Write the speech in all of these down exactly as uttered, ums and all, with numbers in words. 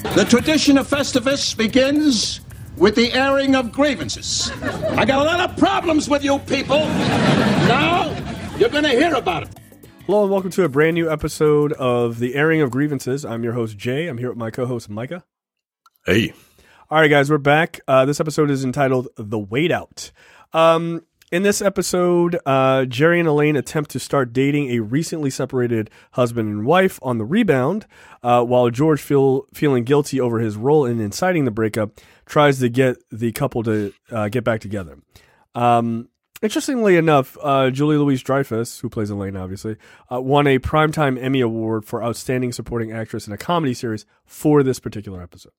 The tradition of Festivus begins with the airing of grievances. I got a lot of problems with you people. Now, you're going to hear about it. Hello and welcome to a brand new episode of The Airing of Grievances. I'm your host, Jay. I'm here with my co-host, Micah. Hey. All right, guys, we're back. Uh, this episode is entitled The Wait Out. Um, in this episode, uh, Jerry and Elaine attempt to start dating a recently separated husband and wife on the rebound, uh, while George, feel, feeling guilty over his role in inciting the breakup, tries to get the couple to uh, get back together. Um, interestingly enough, uh, Julie Louis-Dreyfus, who plays Elaine, obviously, uh, won a Primetime Emmy Award for Outstanding Supporting Actress in a Comedy Series for this particular episode.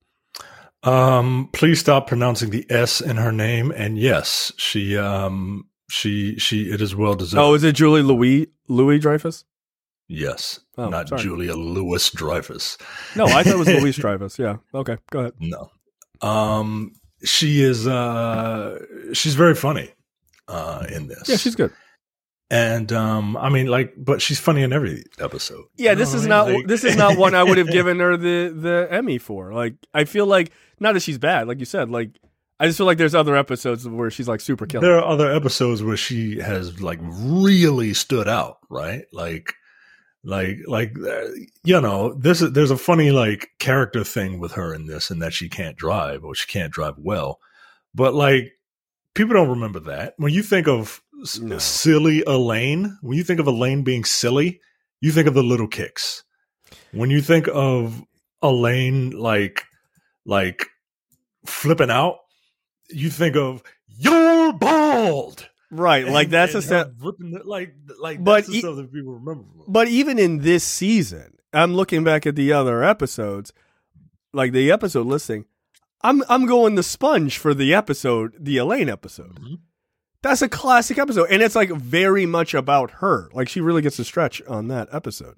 Um, please stop pronouncing the S in her name. And yes, she, um, she, she, it is well deserved. Oh, is it Julie Louis, Louis Dreyfus? Yes. Oh, not sorry. Julia Louis Dreyfus. No, I thought it was Louis Dreyfus. Yeah. Okay. Go ahead. No. Um, she is, uh, she's very funny, uh, in this. Yeah, she's good. And, um, I mean, like, but she's funny in every episode. Yeah, You know this what is I mean? not, Like- this is not one I would have given her the, the Emmy for. Like, I feel like, not that she's bad, like you said, like, I just feel like there's other episodes where she's like super killer. There are other episodes where she has like really stood out, right? Like, like, like, uh, you know, this is, there's a funny like character thing with her in this, and that she can't drive or she can't drive well. But like, people don't remember that. When you think of s- No. silly Elaine, when you think of Elaine being silly, you think of the little kicks. When you think of Elaine, like, like flipping out, you think of "you're bald," Right, like And- that's a and set. her ripping the- like, like But that's the e- stuff that people remember. From. But even in this season, I'm looking back at the other episodes, like the episode listing. I'm I'm going the sponge for the episode, the Elaine episode. Mhm. That's a classic episode, and it's like very much about her. Like she really gets to stretch on that episode.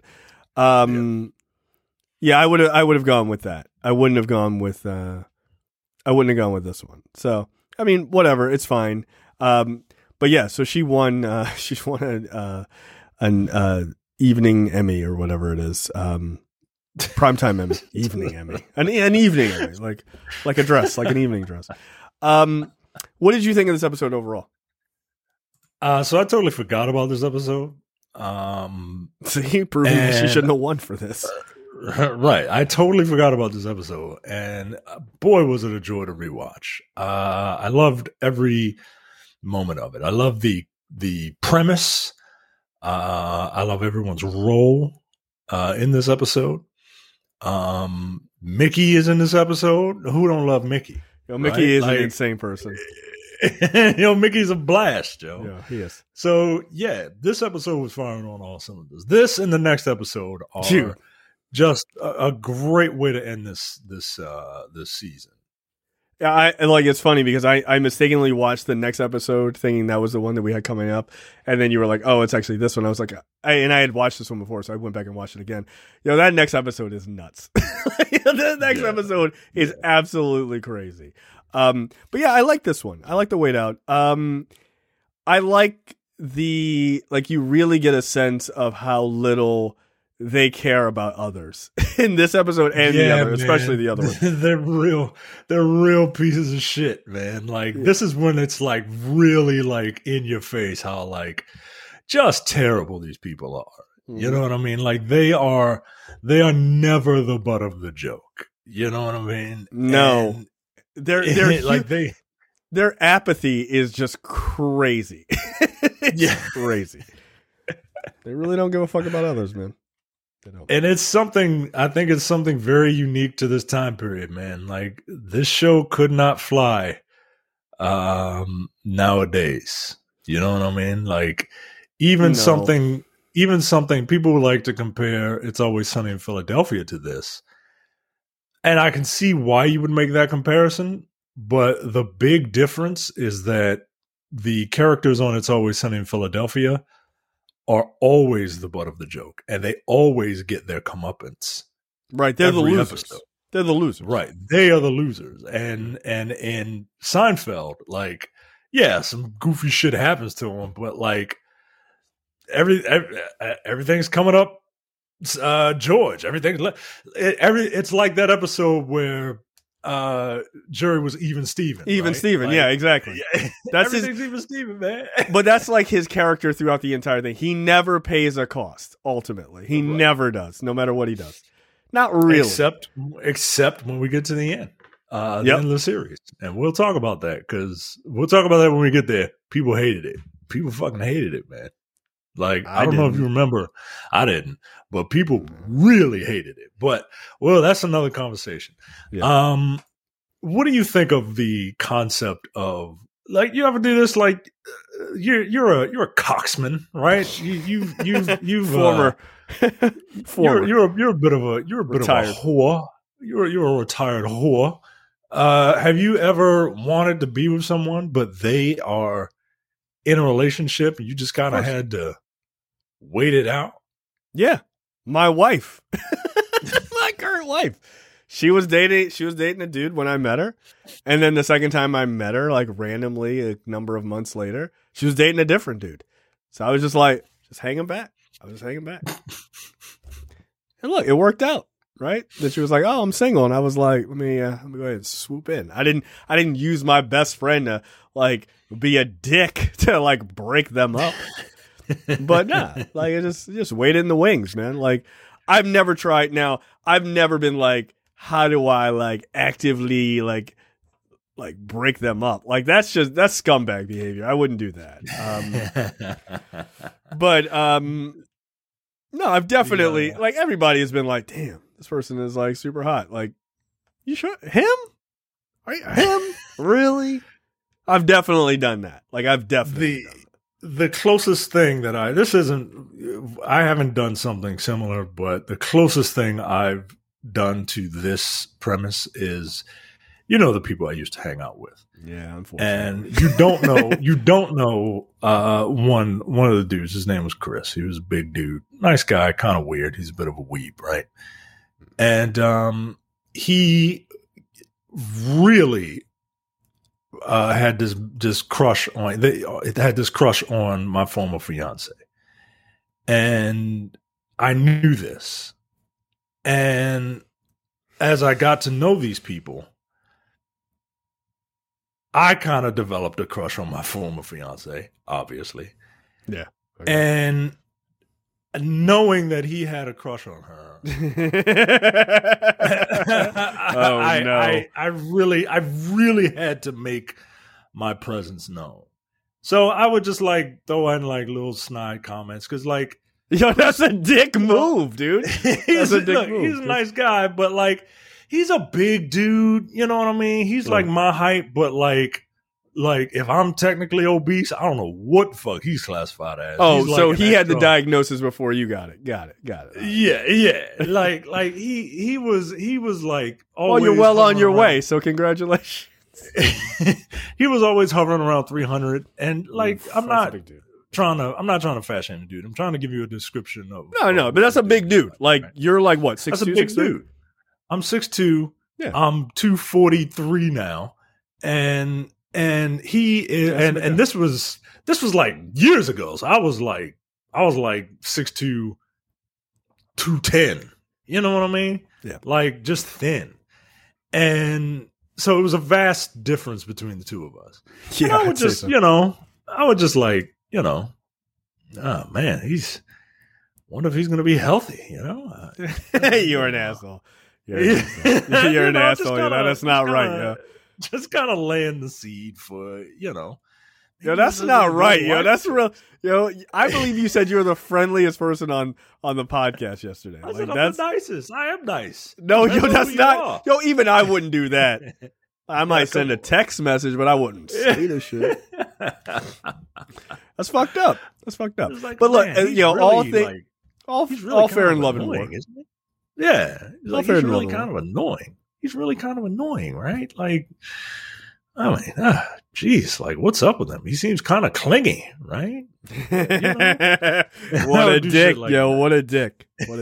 Um, yeah, I would I would have gone with that. I wouldn't have gone with uh, I wouldn't have gone with this one. So I mean, whatever, it's fine. Um, but yeah, so she won. Uh, she won a, uh, an uh, evening Emmy or whatever it is. Um, primetime Emmy, evening Emmy, an an evening Emmy, like like a dress, like an evening dress. Um, what did you think of this episode overall? Uh, so I totally forgot about this episode. Um, See, proving that she And- shouldn't have won for this. right. I totally forgot about this episode, and uh, boy, was it a joy to rewatch. Uh, I loved every moment of it. I love the the premise. Uh, I love everyone's role uh, in this episode. Um, Mickey is in this episode. Who don't love Mickey? Yo, Mickey Right? is Like- an insane person. you know, Mickey's a blast, Joe. Yeah, he is. So yeah, this episode was firing on all cylinders. This and the next episode are Dude. just a, a great way to end this this uh this season. Yeah, I and, like it's funny because I, I mistakenly watched the next episode thinking that was the one that we had coming up, and then you were like, "Oh, it's actually this one." I was like, I, and I had watched this one before, so I went back and watched it again. You know, that next episode is nuts. The next Yeah. episode is absolutely crazy. Um, but yeah, I like this one. I like the wait out. Um, I like the like you really get a sense of how little they care about others in this episode and the Yeah, other, especially man. the other one. they're real they're real pieces of shit, man. Like this is when it's like really like in your face how like just terrible these people are. You know what I mean? Like they are they are never the butt of the joke. You know what I mean? No. And- They're they're like hu- they their apathy is just crazy. It's Yeah. crazy. They really don't give a fuck about others, man. They don't. and it's something I think it's something very unique to this time period, man. Like this show could not fly um nowadays. You know what I mean? Like even No. something even something people would like to compare It's Always Sunny in Philadelphia to this. And I can see why you would make that comparison, but the big difference is that the characters on It's Always Sunny in Philadelphia are always the butt of the joke, and they always get their comeuppance. Right, they're the every losers. episode. They're the losers. Right, they are the losers, and and in Seinfeld, like, yeah, some goofy shit happens to them, but like every, every everything's coming up uh, George. Everything. It, every. It's like that episode where uh, Jerry was even Steven. Even right? Steven. Like, yeah, exactly. Yeah, that's everything's his, even Steven, man. But that's like his character throughout the entire thing. He never pays a cost. Ultimately, he right. never does, no matter what he does. Not really, except except when we get to the end. Uh, the yep. end of the series, and we'll talk about that because we'll talk about that when we get there. People hated it. People fucking hated it, man. Like I, I don't didn't. know if you remember, I didn't, but people really hated it. But well, that's another conversation. Yeah. Um, what do you think of the concept of like you ever do this? Like uh, you're you're a you're a coxman, right? You you you you former, uh, former. You're, you're a, you're a bit of a you're a bit retired. of a whore. You're you're a retired whore. Uh, have you ever wanted to be with someone, but they are in a relationship and you just kind of had to wait it out? Yeah. My wife, my current wife, she was dating, she was dating a dude when I met her. And then the second time I met her, like randomly a number of months later, she was dating a different dude. So I was just like, just hanging back. I was just hanging back. And look, it worked out. Right? That she was like, "Oh, I'm single," and I was like, "Let me, uh, let me go ahead and swoop in." I didn't, I didn't use my best friend to like be a dick to like break them up. But nah, like I just, just wait in the wings, man. Like I've never tried. Now I've never been like, how do I like actively like, like break them up? Like that's just that's scumbag behavior. I wouldn't do that. Um, but um, no, I've definitely yeah. like everybody has been like, "Damn. This person is like super hot." Like, you sure him? Are you, him? Really? I've definitely done that. Like, I've definitely the done that. The closest thing that I this isn't. I haven't done something similar, but the closest thing I've done to this premise is, you know, the people I used to hang out with. Yeah, unfortunately. And you don't know. you don't know uh, one one of the dudes. His name was Chris. He was a big dude, nice guy, kind of weird. He's a bit of a weeb, right? And um, he really uh, had this this crush on. They it had this crush on my former fiance, and I knew this. And as I got to know these people, I kind of developed a crush on my former fiance, obviously. Yeah, okay. And knowing that he had a crush on her, oh I, no! I, I really, I really had to make my presence known. So I would just like throw in like little snide comments because, like, yo, that's a dick move, dude. That's a dick look, move. He's a nice guy, but like, he's a big dude. You know what I mean? He's like my height, but like. Like, if I'm technically obese, I don't know what the fuck he's classified as. Oh, like so he had the extra. diagnosis before you got it. Got it. Got it. Yeah, yeah. like, like he he was he was like. Oh, you're well on your around. way. So congratulations. He was always hovering around three hundred, and like Oof, I'm not trying to I'm not trying to fat shame the dude. I'm trying to give you a description of. No, no, but that's a big dude. Like right. You're like what? Six that's two, a big six dude. Three? I'm six two. Yeah. I'm two forty-three now, and. And he is, and and this was this was like years ago. So I was like I was like six two, two ten. You know what I mean? Yeah. Like just thin. And so it was a vast difference between the two of us. Yeah. And I would I'd just, so. you know, I would just like, you know, oh man, he's wonder if he's gonna be healthy, you know? You're an asshole. You're an asshole. You're an know, asshole. Kinda, you know, that's not kinda, right, yeah. Just kind of laying the seed for, you know. Yo, that's not right, yo. That's real. Yo, I believe you said you were the friendliest person on on the podcast yesterday. I like, said I'm that's... the nicest. I am nice. No, that's yo, that's not. Are. Yo, even I wouldn't do that. I might yeah, send a text message, but I wouldn't say the shit. That's fucked up. That's fucked up. Like, but look, man, you know, really, all things, like, all, really all fair and love and annoying, war. Isn't it? Yeah, he's, like, he's really kind war. of annoying. He's really kind of annoying, right? Like. I mean, ah, geez, like, what's up with him? He seems kind of clingy, right? You know? What a dick, like yo! That. What a dick! What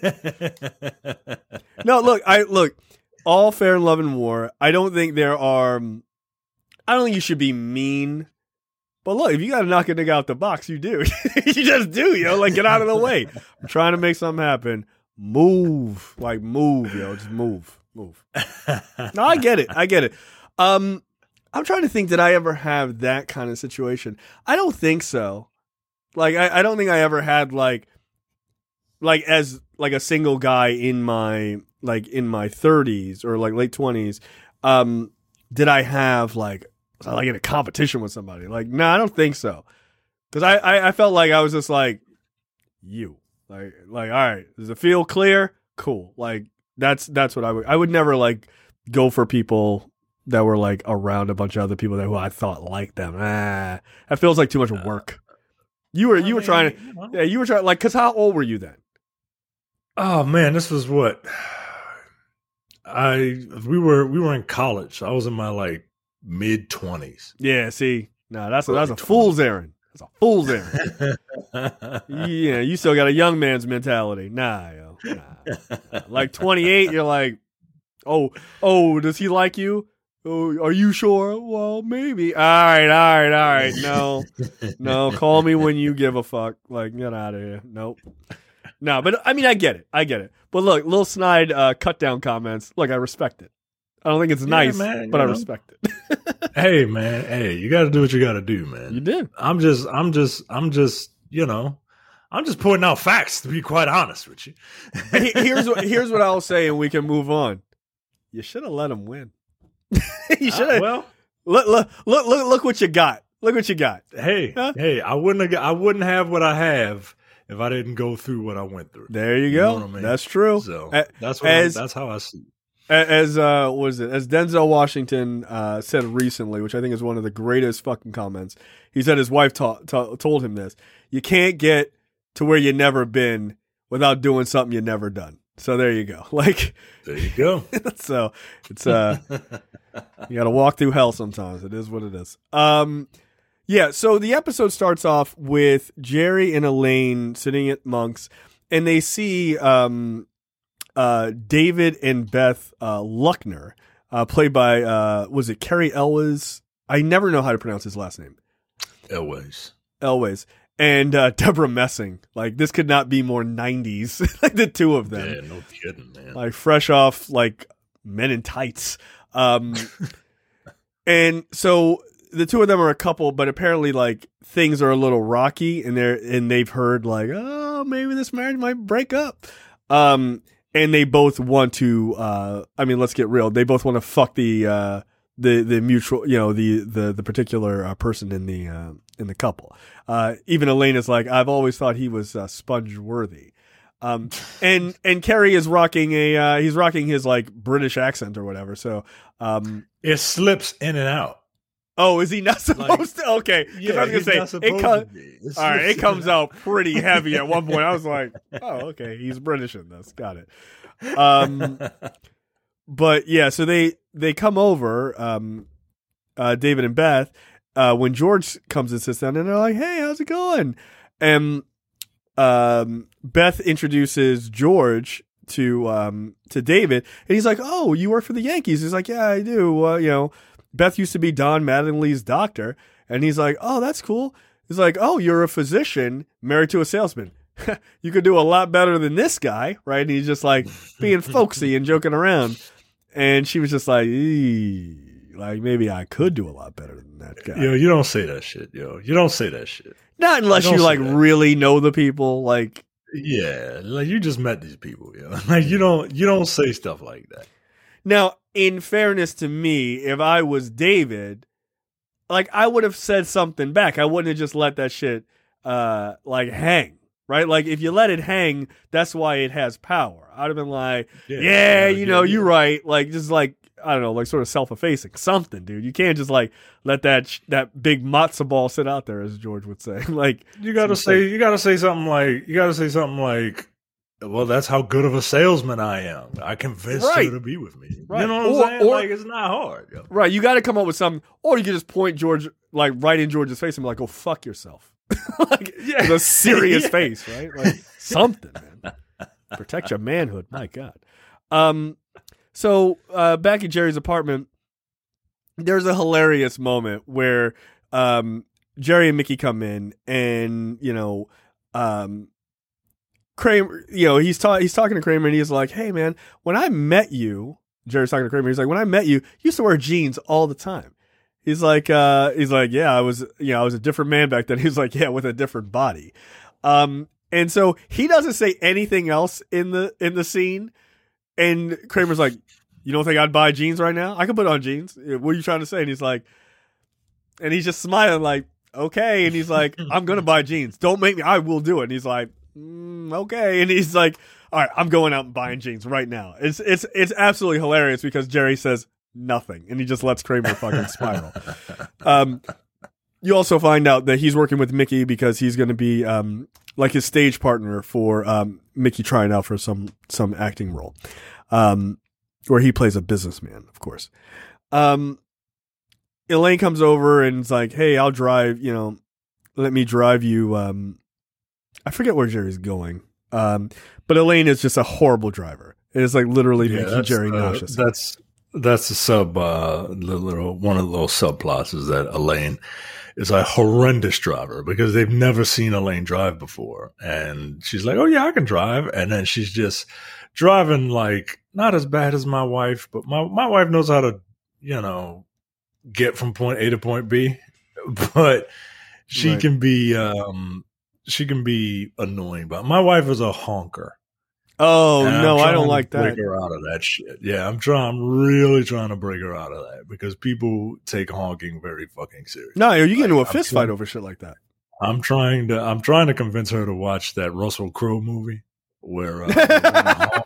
a dick! No, look, I look. All fair in love and war. I don't think there are. I don't think you should be mean But look, if you got to knock a nigga out the box, you do. You just do, yo. Like, get out of the way. I'm trying to make something happen. Move. Like, move, yo. Just move. Move. No, I get it. I get it. Um, I'm trying to think, did I ever have that kind of situation? I don't think so. Like, I, I don't think I ever had, like, like, as, like, a single guy in my, like, in my thirties or, like, late twenties, um, did I have, like, like in a competition with somebody? Like, no, nah, I don't think so. Because I, I, I felt like I was just like, you. Like, like, all right, does it feel clear? Cool. Like, that's that's what I would, I would never, like, go for people that were, like, around a bunch of other people that who I thought liked them. Ah, that feels like too much work. You were, you I were mean, trying to, you know. yeah, you were trying, like, because how old were you then? Oh, man, this was what? I, we were, we were in college. I was in my, like, mid twenties. Yeah, see, no, that's a, that's a fool's errand. That's a fool's errand. Yeah, you still got a young man's mentality. Nah, yo, nah. Like twenty-eight, you're like, oh, oh, does he like you? Oh, are you sure? Well, maybe. All right, all right, all right. No, no, call me when you give a fuck. Like, get out of here. Nope. No, but I mean, I get it. I get it. But look, Lil Snide uh, cut down comments. Look, I respect it. I don't think it's nice, yeah, man, but I know. respect it. Hey, man. Hey, you got to do what you got to do, man. You did. I'm just, I'm just, I'm just, you know, I'm just pointing out facts, to be quite honest with you. here's what, here's what I'll say, and we can move on. You should have let him win. You should have. Uh, well, look, look, look, look, look what you got. Look what you got. Hey, huh? hey, I wouldn't have, I wouldn't have what I have if I didn't go through what I went through. There you, you go. I mean? That's true. So uh, that's what as, that's how I see it. As uh, what is it? As Denzel Washington uh, said recently, which I think is one of the greatest fucking comments. He said his wife ta- ta- told him this: "You can't get to where you never been without doing something you never done." So there you go. Like there you go. So it's uh, you got to walk through hell sometimes. It is what it is. Um, yeah. So the episode starts off with Jerry and Elaine sitting at Monk's, and they see um. Uh, David and Beth uh, Luckner, uh, played by, uh, was it Carrie Elwes? I never know how to pronounce his last name. Elwes. Elwes. And uh, Deborah Messing. Like, this could not be more nineties. Like, the two of them. Yeah, no kidding, man. Like, fresh off, like, Men in Tights. Um, and so the two of them are a couple, but apparently, like, things are a little rocky, and they're and they've heard, like, oh, maybe this marriage might break up. Um, And they both want to, uh, I mean, let's get real. They both want to fuck the, uh, the, the mutual, you know, the, the, the particular uh, person in the, uh, in the couple. Uh, even Elaine is like, I've always thought he was, uh, sponge worthy. Um, and, and Carrie is rocking a, uh, he's rocking his like British accent or whatever. So, um, it slips in and out. Oh, is he not supposed like, to? Okay. Yeah, I was going to say, it, com- all right, it comes out pretty heavy at one point. I was like, oh, okay, he's British in this. Got it. Um, but yeah, so they, they come over, um, uh, David and Beth, uh, when George comes and sits down, and they're like, hey, how's it going? And um, Beth introduces George to um, to David, and he's like, oh, you work for the Yankees? He's like, yeah, I do. Uh, you know, Beth used to be Don Mattingly's doctor. And he's like, oh, that's cool. He's like, oh, you're a physician married to a salesman. You could do a lot better than this guy, right? And he's just like being folksy and joking around. And she was just like, eee, like, maybe I could do a lot better than that guy. Yo, you don't say that shit, yo. You don't say that shit. Not unless you, you like that. Really know the people, like. Yeah, like you just met these people, yo. Like you don't, you don't say stuff like that. Now, in fairness to me, if I was David, like I would have said something back. I wouldn't have just let that shit uh like hang, right? Like if you let it hang, that's why it has power. I'd have been like, yeah, yeah you know, yeah, you're yeah. right. Like just like I don't know, like sort of self-effacing something, dude. You can't just like let that sh- that big matzo ball sit out there, as George would say. Like you gotta say, like, you gotta say something like, you gotta say something like, well, that's how good of a salesman I am. I convinced right. her to be with me. Right. You know what or, I'm saying? Or, like, it's not hard. Yo. Right. You got to come up with something, or you can just point George, like, right in George's face and be like, go fuck yourself. Like, yeah. With a serious yeah. face, right? Like, something, man. Protect your manhood. My God. Um. So, uh, back at Jerry's apartment, there's a hilarious moment where um, Jerry and Mickey come in, and you know, um, Kramer, you know, he's ta- he's talking to Kramer, and he's like, "Hey, man, when I met you," Jerry's talking to Kramer. He's like, "When I met you, you used to wear jeans all the time." He's like, uh, he's like, "Yeah, I was, you know, I was a different man back then." He's like, "Yeah, with a different body," um, and so he doesn't say anything else in the in the scene, and Kramer's like, "You don't think I'd buy jeans right now? I could put on jeans. What are you trying to say?" And he's like, and he's just smiling like, "Okay," and he's like, "I'm gonna buy jeans. Don't make me. I will do it." And he's like, mm, "Okay," and he's like, "All right, I'm going out and buying jeans right now." It's it's it's absolutely hilarious because Jerry says nothing, and he just lets Kramer fucking spiral. Um, you also find out that he's working with Mickey because he's going to be um like his stage partner for um Mickey trying out for some some acting role, um, where he plays a businessman, of course. Um, Elaine comes over and is like, "Hey, I'll drive. You know, let me drive you." Um, I forget where Jerry's going. Um, but Elaine is just a horrible driver. It is like literally Yeah, making Jerry uh, nauseous. That's that's the sub uh, the little one of the little subplots is that Elaine is a horrendous driver because they've never seen Elaine drive before, and she's like, "Oh yeah, I can drive," and then she's just driving like not as bad as my wife, but my my wife knows how to, you know, get from point A to point B, but she Right. can be um she can be annoying. But my wife is a honker. Oh And I'm no, I trying don't to like break that. her out of that shit. Yeah, I'm trying. I'm really trying to break her out of that because people take honking very fucking serious. No, you get into a Like, I'm fist trying- fight over shit like that. I'm trying to. I'm trying to convince her to watch that Russell Crowe movie where. Uh,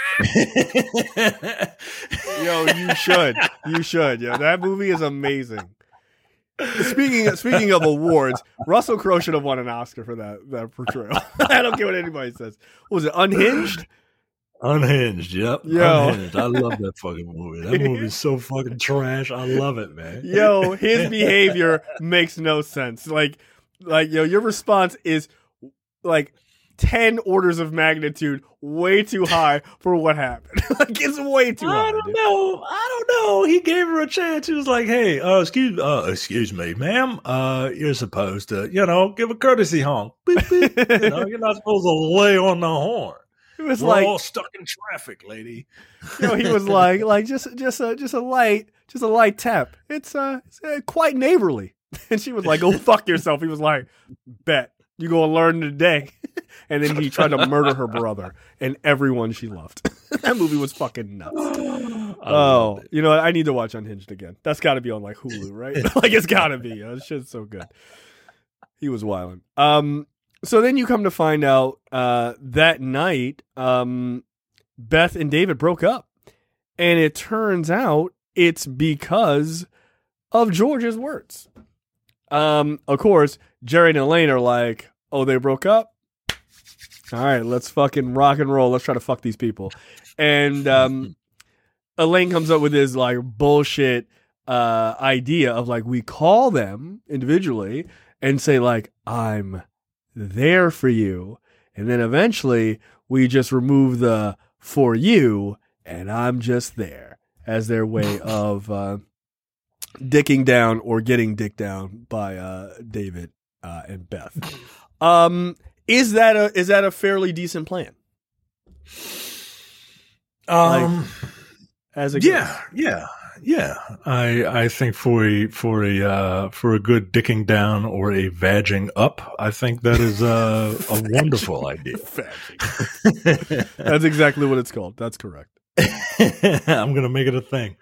Yo, you should. You should. Yeah, that movie is amazing. Speaking of, speaking of awards, Russell Crowe should have won an Oscar for that that portrayal. I don't care what anybody says. What was it, Unhinged? Unhinged, yep. Yo. Unhinged. I love that fucking movie. That movie's so fucking trash. I love it, man. Yo, his behavior makes no sense. Like, like yo, your response is like ten orders of magnitude way too high for what happened. Like, it's way too high. I don't dude. know. I don't know. He gave her a chance. He was like, "Hey, uh, excuse, uh, excuse me, ma'am. Uh, you're supposed to, you know, give a courtesy honk. Beep, beep. You know, you're not supposed to lay on the horn. It was We're like, all stuck in traffic, lady." you know, he was like, like just, just a, just a light, just a light tap. It's uh, it's, uh quite neighborly. And she was like, "Go fuck yourself." He was like, "Bet you gonna learn today." And then he tried to murder her brother and everyone she loved. That movie was fucking nuts. Oh, you know what? I need to watch Unhinged again. That's got to be on like Hulu, right? Like it's got to be. That shit's so good. He was wilding. Um, so then you come to find out uh, that night, um, Beth and David broke up, and it turns out it's because of George's words. Um, of course, Jerry and Elaine are like, "Oh, they broke up? All right, let's fucking rock and roll. Let's try to fuck these people." And um, Elaine comes up with this like bullshit uh, idea of like, we call them individually and say like, "I'm there for you," and then eventually we just remove the "for you" and "I'm just there" as their way of uh, dicking down or getting dicked down by uh, David uh, and Beth. Um, is that a is that a fairly decent plan? Um, As a yeah, yeah, yeah. I I think for a for a uh, for a good dicking down or a vagging up, I think that is uh, a wonderful idea. That's exactly what it's called. That's correct. I'm gonna make it a thing.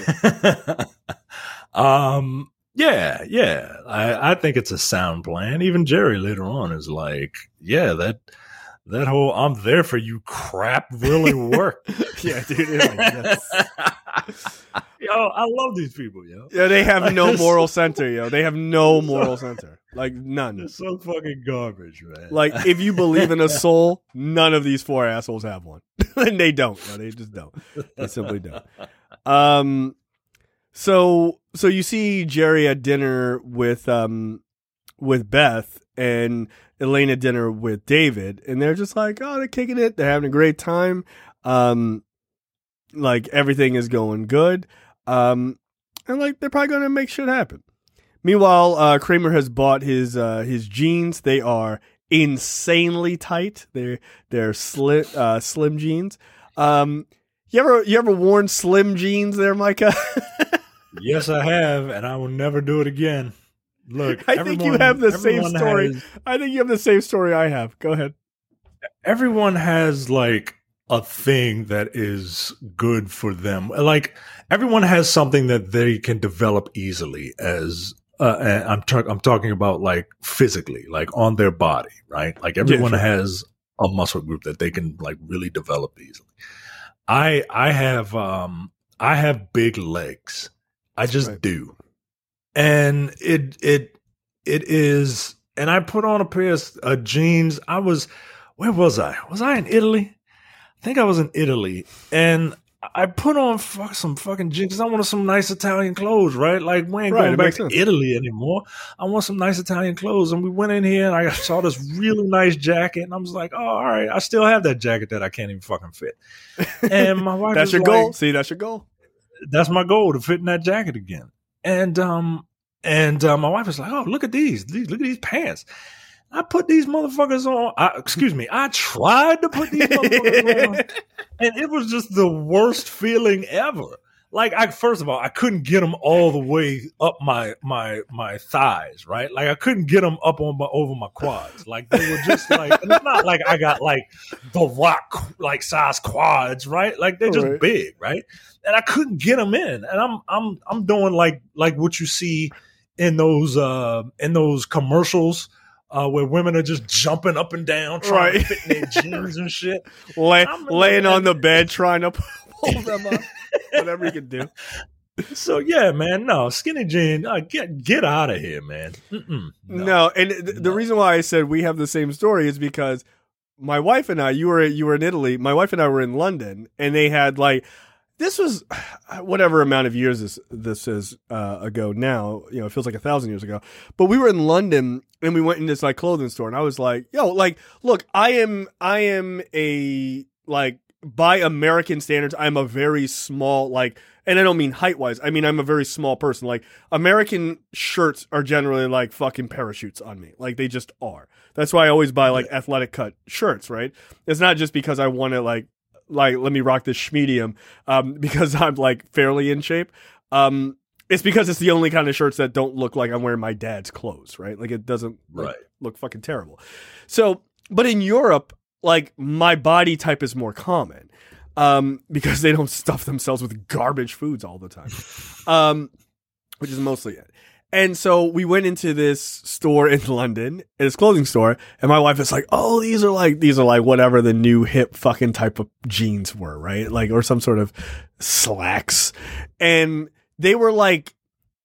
um, yeah, yeah. I, I think it's a sound plan. Even Jerry later on is like, "Yeah, that that whole 'I'm there for you' crap really worked." Yeah, dude. Like, yes. Yo, I love these people, yo. Yeah, they have no moral center, yo. They have no moral center. Like, none. It's so fucking garbage, man. Like, if you believe in a soul, none of these four assholes have one. And they don't. Yo, they just don't. They simply don't. Um, so, so you see Jerry at dinner with, um, with Beth and Elaine at dinner with David, and they're just like, oh, they're kicking it. They're having a great time. Um, like everything is going good. Um, and like they're probably going to make shit happen. Meanwhile, uh, Kramer has bought his uh, his jeans. They are insanely tight. They're they're slim uh, slim jeans. Um, you ever you ever worn slim jeans there, Micah? Yes, I have, and I will never do it again. Look, I think you have the same everyone story. has- I think you have the same story I have. Go ahead. everyone has like a thing that is good for them. Like everyone has something that they can develop easily as uh, and I'm talking I'm talking about like physically, like on their body, right? Like everyone sure. has a muscle group that they can like really develop easily. I I have um I have big legs. I just Right. do. And it it it is and I put on a pair of uh, jeans. I was where was I? Was I in Italy? I think I was in Italy, and I put on fuck, some fucking jeans because I wanted some nice Italian clothes, right? Like we ain't Right, going it back makes to sense. Italy anymore. I want some nice Italian clothes, and we went in here, and I saw this really nice jacket, and I was like, "Oh, all right." I still have that jacket that I can't even fucking fit. And my wife That's was your like, goal. See, that's your goal. that's my goal, to fit in that jacket again. And um and uh, my wife was like, "Oh, look at these, these look at these pants." I put these motherfuckers on. I, excuse me. I tried to put these motherfuckers on, and it was just the worst feeling ever. Like, I first of all, I couldn't get them all the way up my my my thighs, right? Like, I couldn't get them up on my over my quads. Like, they were just like, and it's not like I got like the rock like size quads, right? Like, they're just Right. big, right? And I couldn't get them in, and I'm I'm I'm doing like like what you see in those uh in those commercials. Uh, where women are just jumping up and down, trying Right. to fit in their jeans and shit. Lay, I'm- laying on the bed trying to pull them up. Whatever you can do. So yeah, man, no skinny jean. Uh, get get out of here, man. Mm-mm, No, no. and th- the No. reason why I said we have the same story is because my wife and I, you were you were in Italy, my wife and I were in London, and they had like this was whatever amount of years this this is uh, ago now. You know, it feels like a thousand years ago. But we were in London and we went in this like clothing store, and I was like, "Yo, like, look, I am I am a like by American standards, I'm a very small like." And I don't mean height wise. I mean, I'm a very small person. Like, American shirts are generally like fucking parachutes on me. Like, they just are. That's why I always buy like athletic cut shirts, right? It's not just because I want to like, like, let me rock this schmedium, um, because I'm like fairly in shape. Um, it's because it's the only kind of shirts that don't look like I'm wearing my dad's clothes, right? Like, it doesn't like, Right. look fucking terrible. So, but in Europe, like, my body type is more common. Um, because they don't stuff themselves with garbage foods all the time, um, which is mostly it. And so we went into this store in London, this clothing store, and my wife is like, "Oh, these are like these are like whatever the new hip fucking type of jeans were, right? Like, or some sort of slacks." And they were like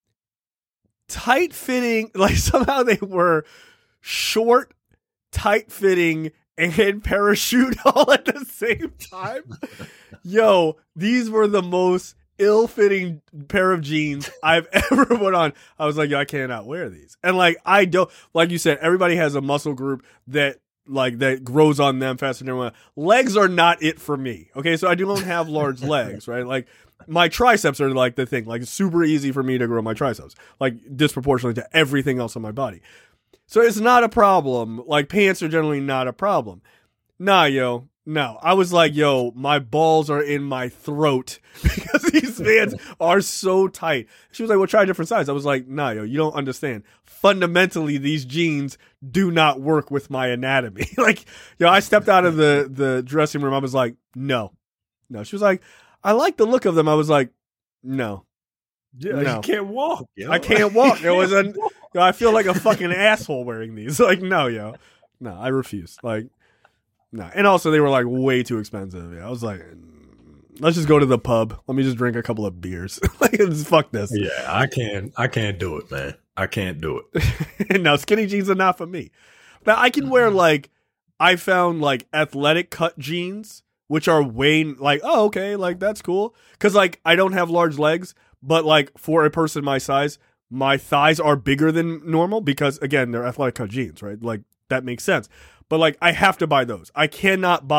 tight fitting, like somehow they were short, tight fitting, and parachute all at the same time. Yo, these were the most ill-fitting pair of jeans I've ever put on. I was like, yo, I cannot wear these. And like, I don't, like you said, everybody has a muscle group that like that grows on them faster than everyone. Legs are not it for me. Okay, so I don't have large legs, right? Like, my triceps are like the thing. Like, it's super easy for me to grow my triceps, like disproportionately to everything else on my body. So it's not a problem. Like, pants are generally not a problem. Nah, yo. No. I was like, yo, my balls are in my throat because these pants are so tight. She was like, well, try a different size. I was like, nah, yo, you don't understand. Fundamentally, these jeans do not work with my anatomy. Like, yo, I stepped out of the, the dressing room. I was like, no. No. She was like, I like the look of them. I was like, no. Yeah, No. you can't walk. Yo. I can't walk. It was an, yo, I feel like a fucking asshole wearing these. Like, no, yo. No, I refuse. Like, no. And also, they were like way too expensive. Yeah, I was like, let's just go to the pub. Let me just drink a couple of beers. Like, just fuck this. Yeah, I can't. I can't do it, man. I can't do it. No, skinny jeans are not for me. Now, I can wear like, I found like athletic cut jeans, which are way like, oh, okay, like that's cool. Cause like, I don't have large legs, but like for a person my size, my thighs are bigger than normal because again, they're athletic cut jeans, right? Like, that makes sense. But like, I have to buy those. I cannot buy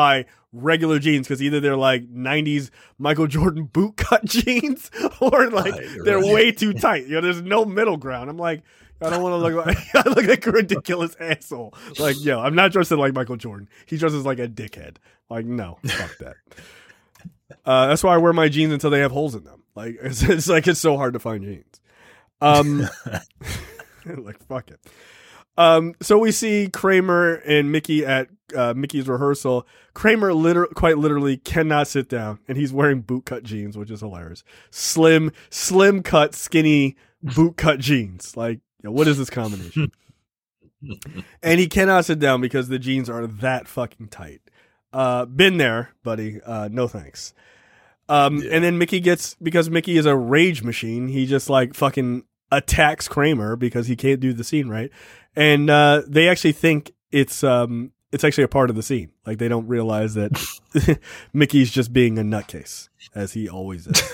regular jeans because either they're like nineties Michael Jordan boot cut jeans or like right, they're right. way too tight. You know, there's no middle ground. I'm like, I don't want to look like I look like a ridiculous asshole. Like, yo, I'm not dressed like Michael Jordan. He dresses like a dickhead. Like, no, fuck that. Uh, that's why I wear my jeans until they have holes in them. Like, it's, it's like it's so hard to find jeans. Um, like fuck it. Um, so we see Kramer and Mickey at uh, Mickey's rehearsal. Kramer liter- quite literally cannot sit down, and he's wearing boot cut jeans, which is hilarious. Slim, slim cut, skinny boot cut jeans. Like, you know, what is this combination? And he cannot sit down because the jeans are that fucking tight. Uh, been there, buddy. Uh, no thanks. Um, yeah. And then Mickey gets, because Mickey is a rage machine, he just like fucking attacks Kramer because he can't do the scene right. And uh, they actually think it's um it's actually a part of the scene. Like they don't realize that Mickey's just being a nutcase, as he always is.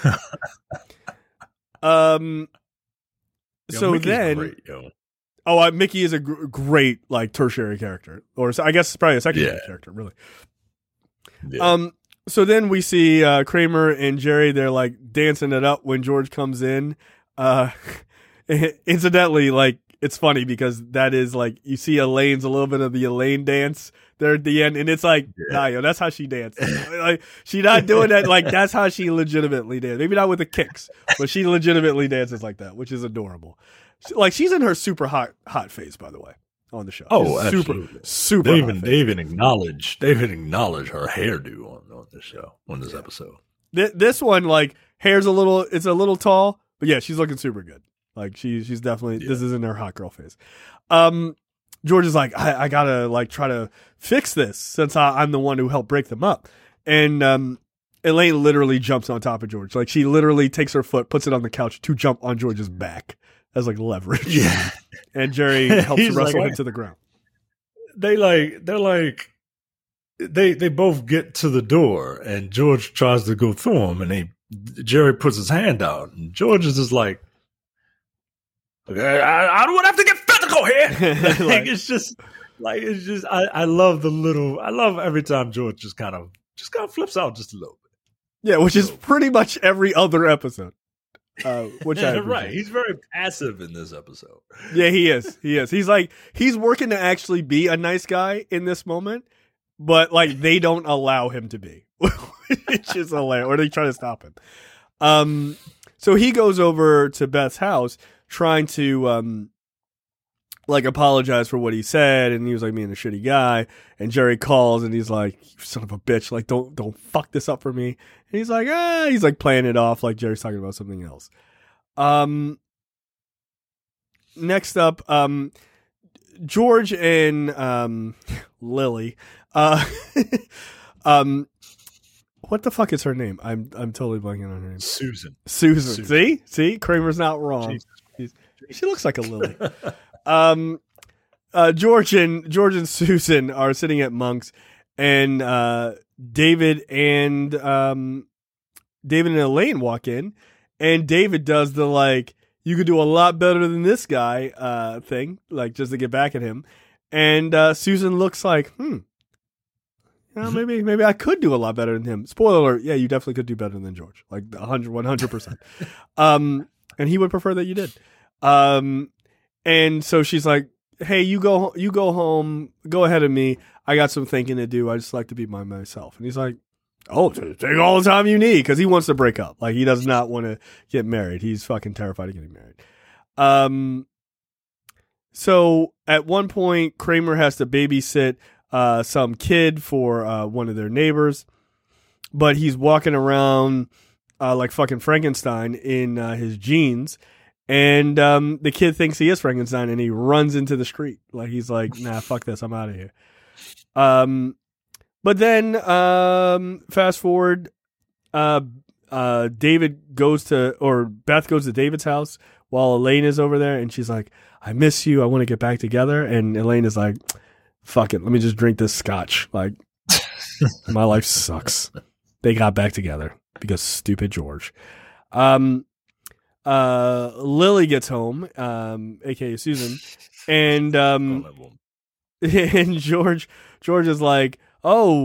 um. Yo, so Mickey's then, great, yo. oh, uh, Mickey is a gr- great like tertiary character, or I guess it's probably a secondary yeah. character, really. Yeah. Um. So then we see uh, Kramer and Jerry. They're like dancing it up when George comes in. Uh, incidentally, like. It's funny because that is like, you see Elaine's a little bit of the Elaine dance there at the end. And it's like, yeah. nah, yo, that's how she dances. Like, she not doing that. Like, that's how she legitimately dances. Maybe not with the kicks, but she legitimately dances like that, which is adorable. Like, she's in her super hot, hot phase, by the way, on the show. Oh, she's absolutely. Super, super they hot even, they even acknowledge, they even acknowledge her hairdo on, on this show, on this episode. Th- this one, like, hair's a little, it's a little tall, but yeah, she's looking super good. Like she, she's definitely, yeah. this isn't her hot girl phase. Um, George is like, I, I gotta like try to fix this since I, I'm the one who helped break them up. And, um, Elaine literally jumps on top of George. Like she literally takes her foot, puts it on the couch to jump on George's back as like leverage. Yeah. And Jerry helps wrestle like, him to the ground. They like, they're like, they, they both get to the door and George tries to go through him and he, Jerry puts his hand out and George is just like, okay, I, I don't want to have to get physical here. Like, it's just like it's just I, I love the little I love every time George just kind of just kind of flips out just a little bit. Yeah, which is pretty much every other episode. Uh, which I right, he's very passive in this episode. Yeah, he is. He is. He's like he's working to actually be a nice guy in this moment, but like they don't allow him to be, which is hilarious. Or they try to stop him. Um, so he goes over to Beth's house. Trying to um like apologize for what he said, and he was like being a shitty guy. And Jerry calls and he's like, "You son of a bitch! Like don't don't fuck this up for me." And he's like, ah, he's like playing it off like Jerry's talking about something else. Um, next up, um, George and um Lily, uh, um. What the fuck is her name? I'm I'm totally blanking on her name. Susan. Susan. Susan. See? See? Kramer's not wrong. She looks like a lily. um, uh, George and George and Susan are sitting at Monk's, and uh, David and um, David and Elaine walk in, and David does the like, you could do a lot better than this guy uh, thing, like just to get back at him. And uh, Susan looks like, hmm. Well, maybe maybe I could do a lot better than him. Spoiler alert, yeah, you definitely could do better than George. Like one hundred, one hundred percent. Um, and he would prefer that you did. Um, and so she's like, hey, you go you go home, go ahead of me. I got some thinking to do. I just like to be by myself. And he's like, oh, take all the time you need, because he wants to break up. Like, he does not want to get married. He's fucking terrified of getting married. Um, so at one point, Kramer has to babysit Uh, some kid for uh, one of their neighbors, but he's walking around uh, like fucking Frankenstein in uh, his jeans, and um, the kid thinks he is Frankenstein, and he runs into the street like he's like, nah, fuck this, I'm out of here. Um, but then um, fast forward, uh, uh, David goes to, or Beth goes to David's house while Elaine is over there, and she's like, I miss you, I want to get back together, and Elaine is like, fuck it, let me just drink this scotch. Like, my life sucks. They got back together because stupid George. Um, uh, Lily gets home, um, aka Susan, and um, and George, George is like, "Oh,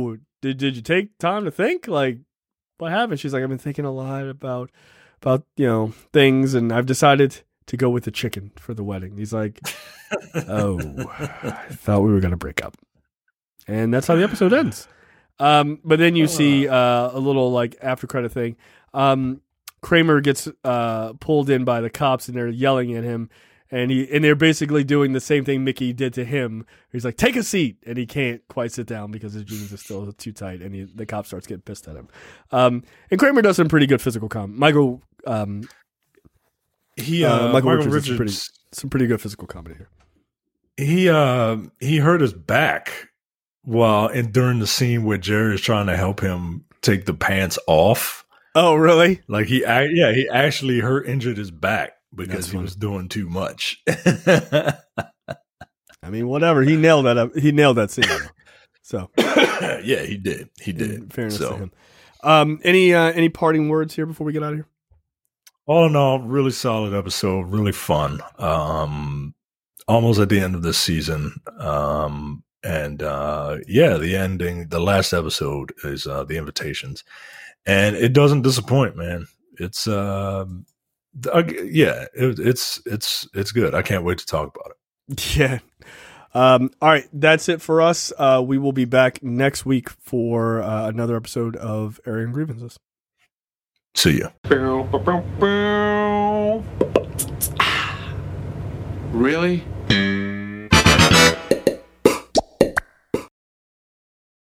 did did you take time to think? Like, what happened? She's like, I've been thinking a lot about about you know things, and I've decided to go with the chicken for the wedding. He's like, oh, I thought we were gonna break up, and that's how the episode ends. Um, but then you see uh, a little like after credit thing. Um, Kramer gets uh, pulled in by the cops, and they're yelling at him, and he and they're basically doing the same thing Mickey did to him. He's like, "Take a seat," and he can't quite sit down because his jeans are still too tight, and he, the cop starts getting pissed at him. Um, and Kramer does some pretty good physical comedy. Michael, um, he uh, uh, Michael, Michael Richards, Richards, some pretty, some pretty good physical comedy here. He uh, he hurt his back while and during the scene where Jerry is trying to help him take the pants off. Oh, really? Like he, yeah, he actually hurt, injured his back because That's he funny. was doing too much. I mean, whatever. He nailed that. Up. He nailed that scene. So, yeah, he did. He did. in fairness so, to him. Um, any uh, any parting words here before we get out of here? all in all, really solid episode. Really fun. Um, almost at the end of this season. Um, and uh, yeah, the ending, the last episode is uh, the invitations. And it doesn't disappoint, man. It's uh, uh yeah, it, it's it's it's good. I can't wait to talk about it. Yeah. Um, all right, that's it for us. Uh, we will be back next week for uh, another episode of Airing Grievances. See ya. Really?